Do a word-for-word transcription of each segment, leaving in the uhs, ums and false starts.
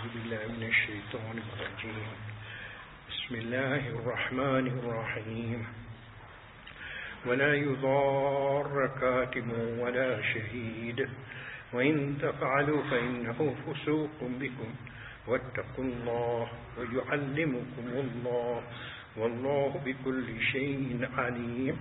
أعوذ بالله من الشيطان الرجيم بسم الله الرحمن الرحيم ولا يضار كاتب ولا شهيد وإن تفعلوا فإنه فسوق بكم واتقوا الله ويعلمكم الله والله بكل شيء عليم.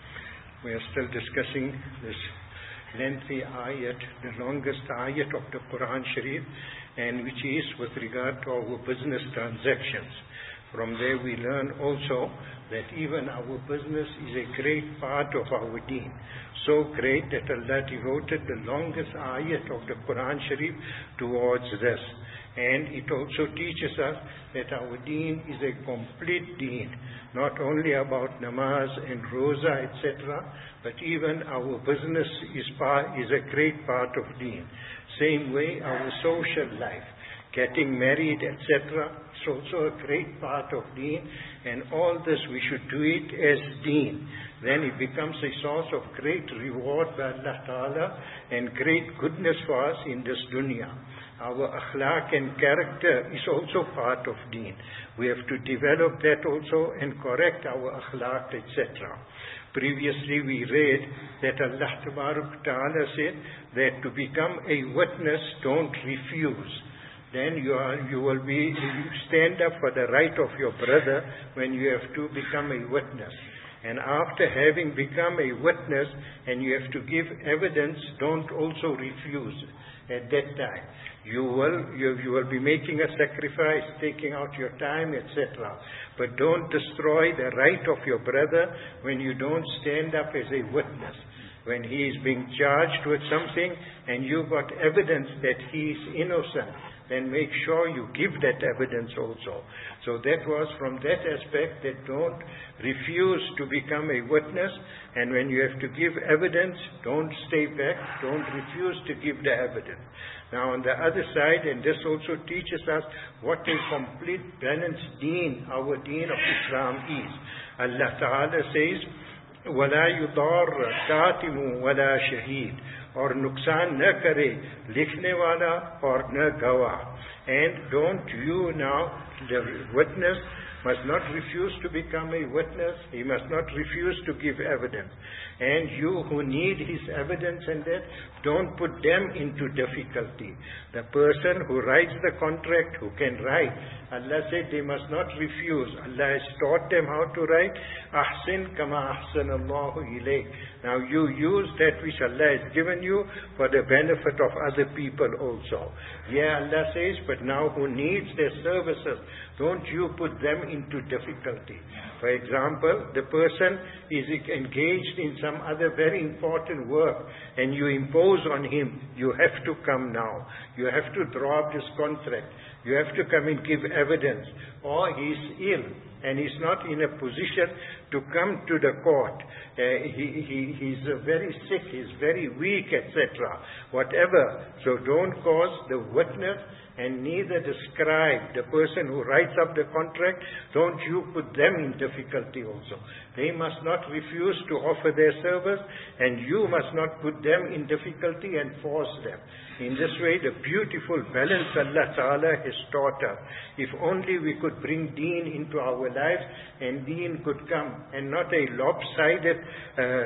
We are still discussing this lengthy ayat, the longest ayat of the Quran Sharif, and which is with regard to our business transactions. From there we learn also that even our business is a great part of our deen. So great that Allah devoted the longest ayat of the Quran Sharif towards this. And it also teaches us that our deen is a complete deen, not only about namaz and roza, et cetera, but even our business is, part, is a great part of deen. Same way, our social life, getting married, et cetera, is also a great part of deen, and all this we should do it as deen. Then it becomes a source of great reward by Allah Ta'ala and great goodness for us in this dunya. Our akhlaq and character is also part of deen. We have to develop that also and correct our akhlaq, et cetera. Previously we read that Allah Ta'ala said that to become a witness, don't refuse. Then you are, you will be, you stand up for the right of your brother when you have to become a witness. And after having become a witness and you have to give evidence, don't also refuse at that time. You will, you, you will be making a sacrifice, taking out your time, et cetera. But don't destroy the right of your brother when you don't stand up as a witness. When he is being charged with something and you got evidence that he is innocent, then make sure you give that evidence also. So that was from that aspect that don't refuse to become a witness, and when you have to give evidence, don't stay back, don't refuse to give the evidence. Now on the other side, and this also teaches us what a complete balanced deen, our deen of Islam is. Allah Ta'ala says, وَلَا يُضَارَ كَاتِمٌ وَلَا شَهِيدٌ, और नुकसान न करे लिखने वाला और न गवाह. And don't you now, the witness must not refuse to become a witness, he must not refuse to give evidence. And you who need his evidence and that, don't put them into difficulty. The person who writes the contract, who can write, Allah said they must not refuse. Allah has taught them how to write. Ahsin kama ahsan Allahu ilayk. Now you use that which Allah has given you for the benefit of other people also. Yeah, Allah says, but now who needs their services, don't you put them into difficulty. For example, the person is engaged in some other very important work and you impose on him, you have to come now. You have to draw up this contract. You have to come and give evidence. Or he is ill and he's not in a position to come to the court. Uh, he, he, he's uh, very sick, he's very weak, et cetera. Whatever. So don't cause the witness and neither the scribe, the person who writes up the contract, don't you put them in difficulty also. They must not refuse to offer their service and you must not put them in difficulty and force them. In this way, the beautiful balance Allah Ta'ala has taught us. If only we could bring deen into our lives and deen could come and not a lopsided uh,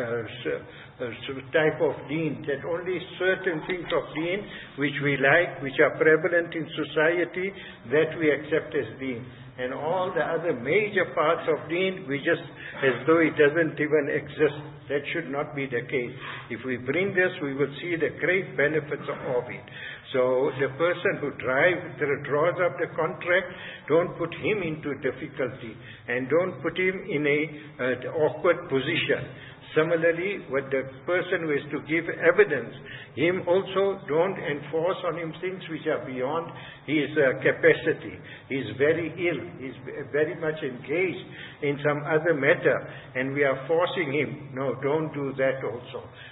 uh, type of deen, that only certain things of deen which we like, which are prevalent in society, that we accept as deen. And all the other major parts of deen, we just, as though it doesn't even exist. That should not be the case. If we bring this, we will see the great benefits of it. So the person who drives, draws up the contract, don't put him into difficulty and don't put him in a uh, awkward position. Similarly, with the person who is to give evidence, him also don't enforce on him things which are beyond his uh, capacity. He is very ill, he is very much engaged in some other matter, and we are forcing him. No, don't do that also.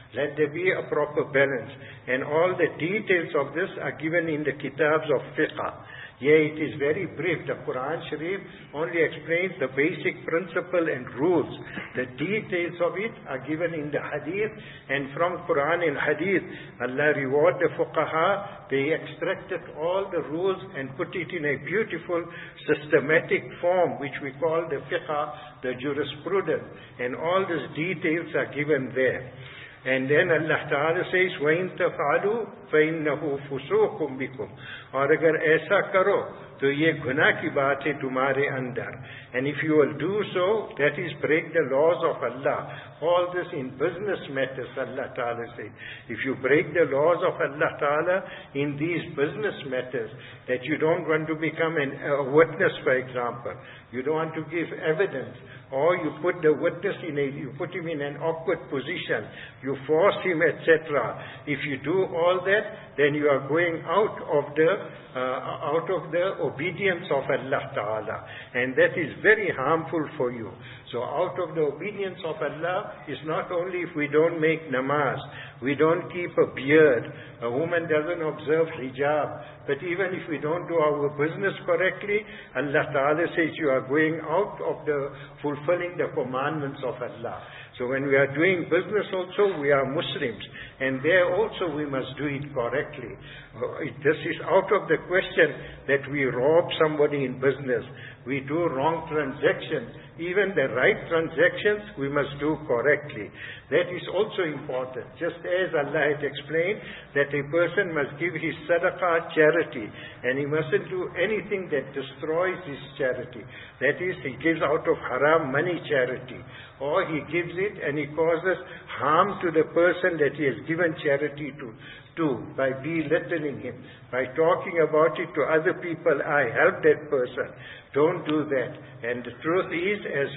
Let there be a proper balance. And all the details of this are given in the kitabs of fiqh. Yeah, it is very brief. The Quran Sharif only explains the basic principle and rules. The details of it are given in the hadith, and from Quran and hadith, Allah reward the fuqaha. They extracted all the rules and put it in a beautiful systematic form, which we call the fiqh, the jurisprudence, and all these details are given there. And then Allah Ta'ala says, وَإِن تَفْعَلُوا فَإِنَّهُ فُسُوقٌ بِكُمْ. और अगर ऐसा करो तो ये गुनाह की बात है तुम्हारे अंदर. And if you will do so, that is break the laws of Allah. All this in business matters, Allah Ta'ala says. If you break the laws of Allah Ta'ala in these business matters, that you don't want to become an, a witness, for example, you don't want to give evidence, or you put the witness in a, you put him in an awkward position, you force him, et cetera. If you do all that, then you are going out of the uh, out of the obedience of Allah Ta'ala, and that is very harmful for you. So out of the obedience of Allah is not only if we don't make namaz, we don't keep a beard, a woman doesn't observe hijab, but even if we don't do our business correctly, Allah Ta'ala says you are going out of the fulfilling the commandments of Allah. So when we are doing business also, we are Muslims, and there also we must do it correctly. This is out of the question that we rob somebody in business. We do wrong transactions. Even the right transactions we must do correctly. That is also important. Just as Allah had explained that a person must give his sadaqah, charity, and he mustn't do anything that destroys his charity. That is, he gives out of haram money charity, or he gives it and he causes harm to the person that he has given charity to. to by belittling him, by talking about it to other people. I help that person. Don't do that. And the truth is, as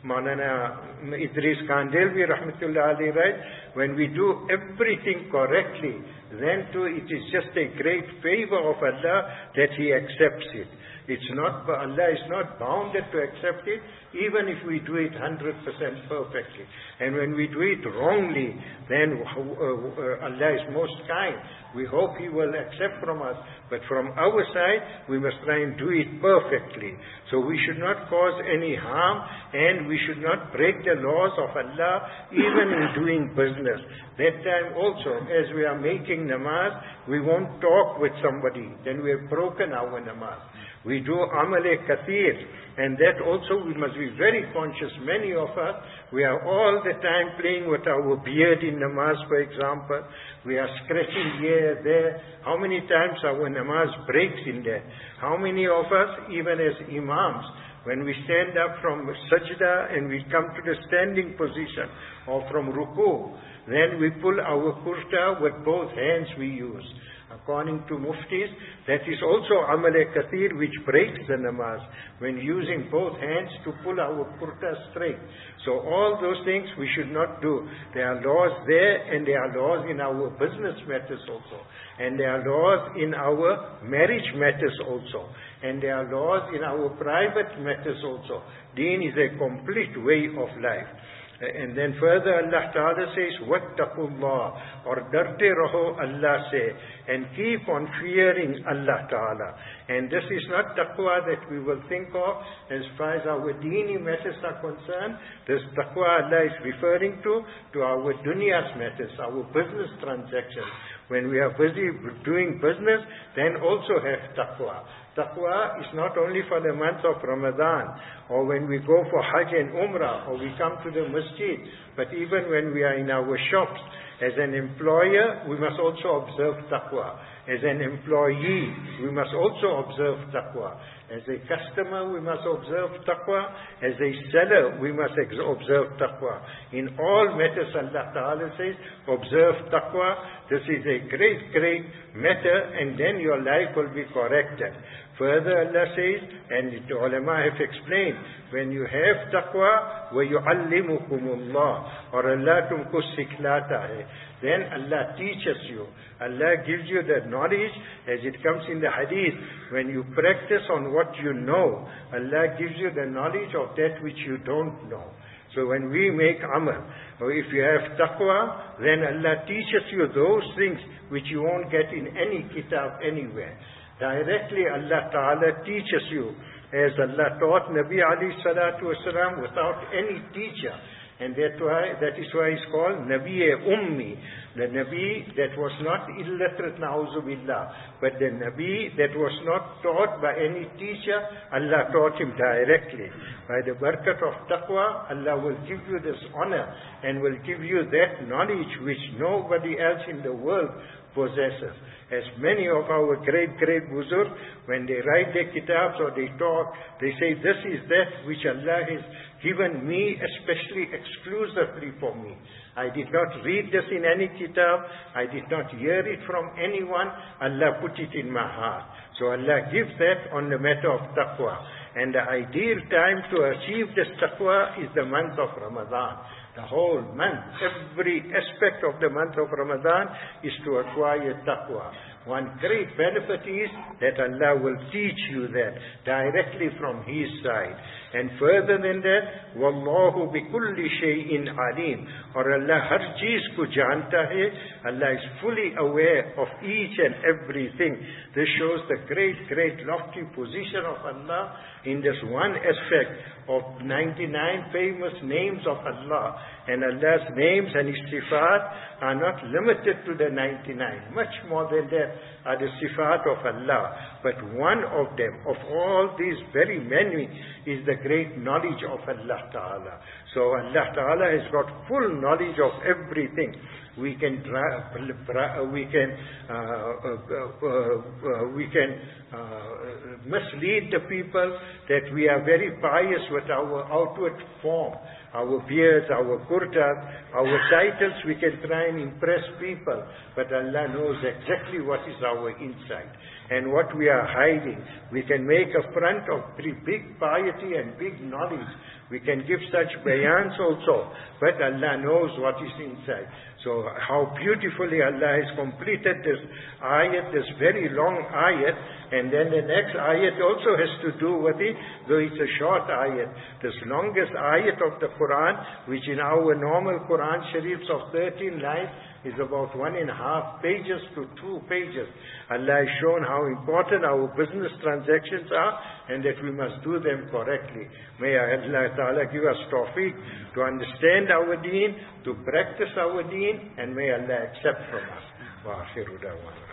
Maulana Idris Kandhelwi Rahmatullah alayhi writes, when we do everything correctly, then too it is just a great favor of Allah that He accepts it. It's not, Allah is not bounded to accept it, even if we do it one hundred percent perfectly. And when we do it wrongly, then uh, uh, Allah is most kind. We hope He will accept from us. But from our side, we must try and do it perfectly. So we should not cause any harm, and we should not break the laws of Allah, even in doing business. That time also, as we are making namaz, we won't talk with somebody. Then we have broken our namaz. We do amal-e kathir, and that also we must be very conscious. Many of us, we are all the time playing with our beard in namaz, for example. We are scratching here, there. How many times our namaz breaks in there? How many of us, even as imams, when we stand up from sajda and we come to the standing position, or from ruku, then we pull our kurta with both hands we use. According to muftis, that is also amal-e kathir, which breaks the namaz, when using both hands to pull our kurta straight. So all those things we should not do. There are laws there, and there are laws in our business matters also. And there are laws in our marriage matters also. And there are laws in our private matters also. Deen is a complete way of life. And then further Allah Ta'ala says, وَاتَّقُوا اللَّهِ, or darte raho Allah se, and keep on fearing Allah Ta'ala. And this is not taqwa that we will think of as far as our deeni matters are concerned. This taqwa Allah is referring to, to our dunya's matters, our business transactions. When we are busy doing business, then also have taqwa. Taqwa is not only for the month of Ramadan, or when we go for Hajj and Umrah, or we come to the masjid, but even when we are in our shops. As an employer, we must also observe taqwa. As an employee, we must also observe taqwa. As a customer, we must observe taqwa. As a seller, we must observe taqwa. In all matters, Allah Ta'ala says, observe taqwa. This is a great, great matter, and then your life will be corrected. Further, Allah says, and the ulama have explained, when you have taqwa, وَيُعَلِّمُكُمُ اللَّهُ, or Allah tumko siklata hai, then Allah teaches you. Allah gives you the knowledge, as it comes in the hadith. When you practice on what you know, Allah gives you the knowledge of that which you don't know. So when we make amal, or if you have taqwa, then Allah teaches you those things which you won't get in any kitab anywhere. Directly Allah Ta'ala teaches you, as Allah taught Nabi alayhi salatu wasalam without any teacher. And that why that is why he's called Nabi-e-Ummi, the Nabi that was not illiterate, na'uzu billah, but the Nabi that was not taught by any teacher. Allah taught him directly. By the barakat of taqwa, Allah will give you this honor and will give you that knowledge which nobody else in the world possesses. As many of our great, great buzurg, when they write their kitabs or they talk, they say, this is that which Allah has given me, especially exclusively for me. I did not read this in any kitab. I did not hear it from anyone. Allah put it in my heart. So Allah gives that on the matter of taqwa. And the ideal time to achieve this taqwa is the month of Ramadan. The whole month, every aspect of the month of Ramadan is to acquire taqwa. One great benefit is that Allah will teach you that directly from His side. And further than that, Wallahu bi kulli shay'in alim. Or Allah har cheez ko janta hai. Allah is fully aware of each and everything. This shows the great, great lofty position of Allah in this one aspect of ninety-nine famous names of Allah. And Allah's names and His sifat are not limited to the ninety-nine. Much more than that are the sifat of Allah. But one of them, of all these very many, is the great knowledge of Allah Ta'ala. So Allah Ta'ala has got full knowledge of everything. We can we can uh, uh, uh, uh, we can uh, mislead the people that we are very pious with our outward form, our beards, our kurtas, our titles. We can try and impress people, but Allah knows exactly what is our inside and what we are hiding. We can make a front of big piety and big knowledge. We can give such bayans also, but Allah knows what is inside. So how beautifully Allah has completed this ayat, this very long ayat, and then the next ayat also has to do with it, though it's a short ayat. This longest ayat of the Quran, which in our normal Quran Sharifs of thirteen lines, is about one and a half pages to two pages. Allah has shown how important our business transactions are and that we must do them correctly. May Allah Ta'ala give us tawfiq to understand our deen, to practice our deen, and may Allah accept from us. Wa akhiru da'wana.